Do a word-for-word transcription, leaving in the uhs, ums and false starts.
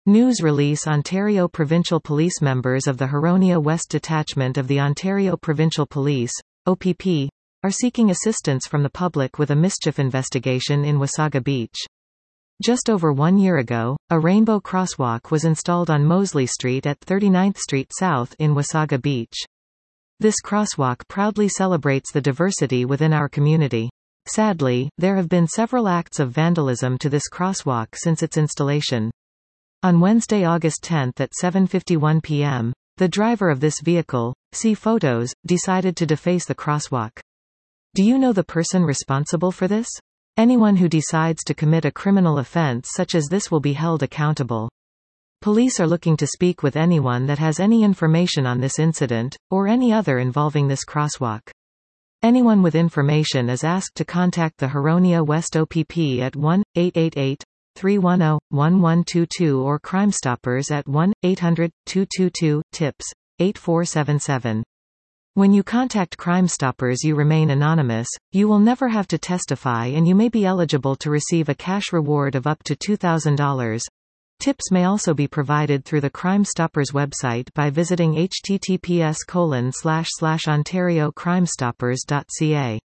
News release: Ontario Provincial Police. Members of the Huronia West Detachment of the Ontario Provincial Police, O P P, are seeking assistance from the public with a mischief investigation in Wasaga Beach. Just over one year ago, a rainbow crosswalk was installed on Mosley Street at thirty-ninth Street South in Wasaga Beach. This crosswalk proudly celebrates the diversity within our community. Sadly, there have been several acts of vandalism to this crosswalk since its installation. On Wednesday, August tenth at seven fifty-one p m, the driver of this vehicle, see photos, decided to deface the crosswalk. Do you know the person responsible for this? Anyone who decides to commit a criminal offense such as this will be held accountable. Police are looking to speak with anyone that has any information on this incident, or any other involving this crosswalk. Anyone with information is asked to contact the Huronia West O P P at one eight eight eight, three one zero, one one two two or Crime Stoppers at one eight hundred, two two two, TIPS, eight four seven seven. When you contact Crime Stoppers, you remain anonymous, you will never have to testify, and you may be eligible to receive a cash reward of up to two thousand dollars. Tips may also be provided through the Crime Stoppers website by visiting h t t p s colon slash slash ontario crime stoppers dot c a.